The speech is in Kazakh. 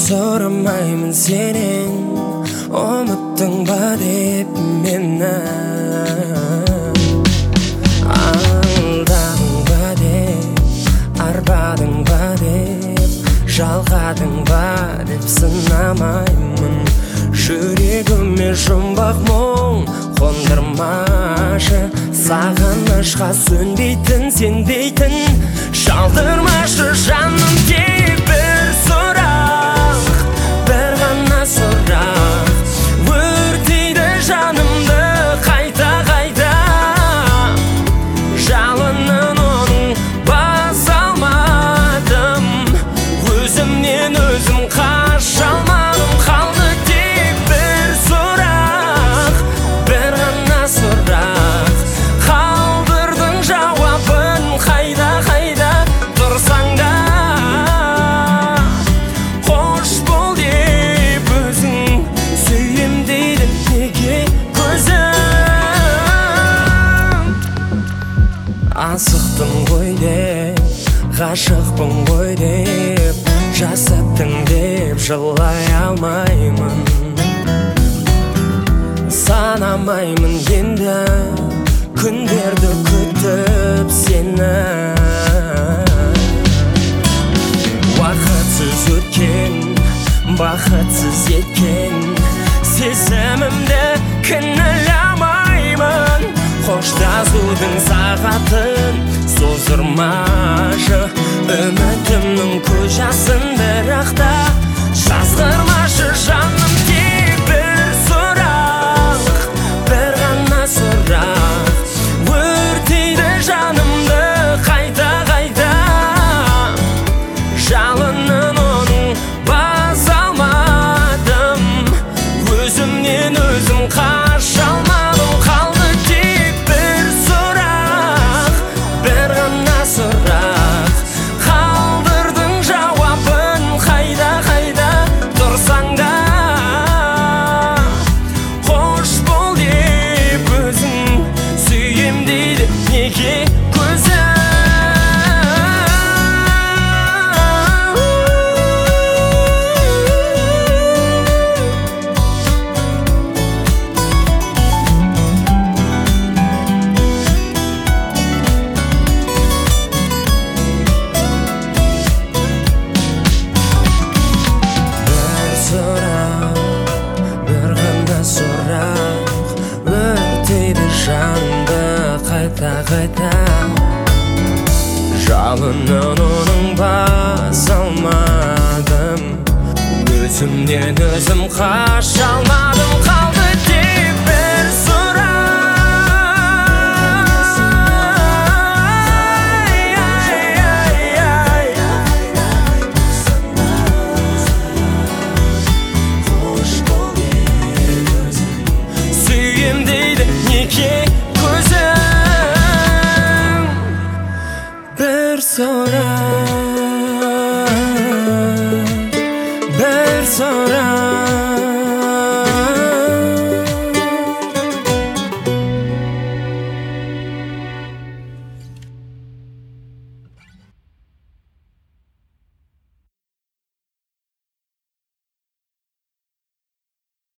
сұрамаймын сенен, ұмыттың ба деп мені. Алдадың ба деп, арбадың ба деп, жалғадың ба деп сынамаймын. Жүрегіме жұмбақ мұң қондырмашы, сағынышқа сөнбейтін сенбейтін. Шалдырмашы жаным, тек бір сұрақ, бір ғана сұрақ. Өртейді жанымды қайта-қайта, жалынын оның баса алмадым. Өзімнен өзім қаша алмадым. Қалды тек бір сұрақ, бір ғана сұрақ. Қалдырдың жауабын қайда-қайда тұрсаң да. Қош бол деп өзің сүйем дейді неге көзім. Асықтым ғой деп, ғашықпын ғой деп, жасаттың деп жылай алмаймын. Санамаймын енді күндерді күтіп сені. Уақытсыз өткен, бақытсыз еткен сезімімді кінәламаймын. Қоштасудың сағатын создырмашы, үмітімнің көз жасын бірақ та жазғырмашы жаным. Тек бір сұрақ, бір ғана сұрақ. Өртейді жанымды қайта-қайта, жалынын оның баса алмадым. Өзімнен өзім қаша алмадым. Қалды тек бір сұрақ, бір ғана сұрақ. Қалдырдың жауабын қайда-қайда тұрсаң да. Қош бол деп өзің сүйем дейді неге көзім. Бір ғана сұрақ, өртейді жанды қайта-қайта, жалынын оның баса алмадым. Өзімнен өзім қаша алмадым.